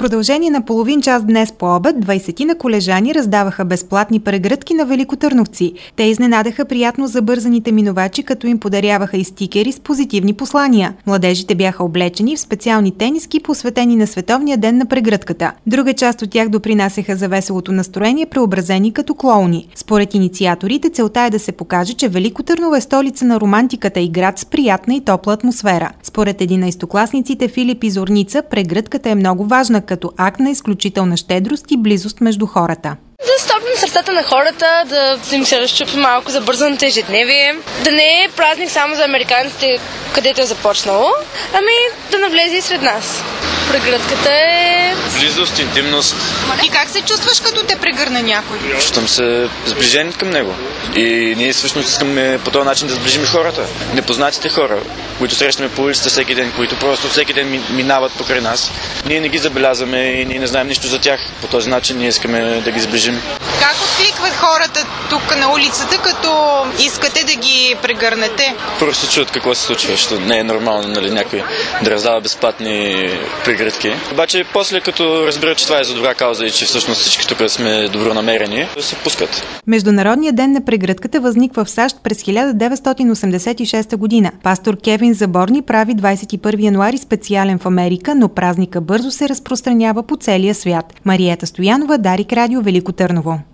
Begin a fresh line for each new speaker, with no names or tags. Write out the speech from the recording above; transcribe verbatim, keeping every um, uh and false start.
продължение на половин час днес по обед, двайсетина колежани раздаваха безплатни прегръдки на великотърновци. Те изненадаха приятно забързаните минувачи, като им подаряваха и стикери с позитивни послания. Младежите бяха облечени в специални тениски, посветени на Световния ден на прегръдката. Друга част от тях допринасяха за веселото настроение, преобразени като клоуни. Според инициаторите, целта е да се покаже, че Велико Търново е столица на романтиката и град с приятна и топла атмосфера. Според единайстокласниците Филип и Зорница, прегръдката е много важна като акт на изключителна щедрост и близост между хората.
Да стопнем сърцата на хората, да им се разчупи малко за бързаното ежедневие, да не е празник само за американците, където е започнало, ами да навлезе и сред нас. Прегръдката е...
близост, интимност.
И как се чувстваш, като те прегърне някой?
Чувствам се сближен към него. И ние всъщност искаме по този начин да сближим хората. Непознатите хора, които срещаме по улицата всеки ден, които просто всеки ден минават покрай нас. Ние не ги забелязваме и ние не знаем нищо за тях. По този начин ние искаме да ги сближим.
Как откликват хората тук на улицата, като искате да ги прегърнете?
Просто се чуят какво се случва, защото не е нормално, нали, някой да раздава безплатни прегръдки. Обаче после като разберат, че това е за добра кауза и че всъщност всички тук сме добронамерени, се пускат.
Международният ден на прегръдката възниква в САЩ през хиляда деветстотин осемдесет и шеста година. Пастор Кевин Заборни прави двайсет и първи януари специален в Америка, но празника бързо се разпространява по целия свят. Мариета Стоянова, Дарик Радио, Велико Търново.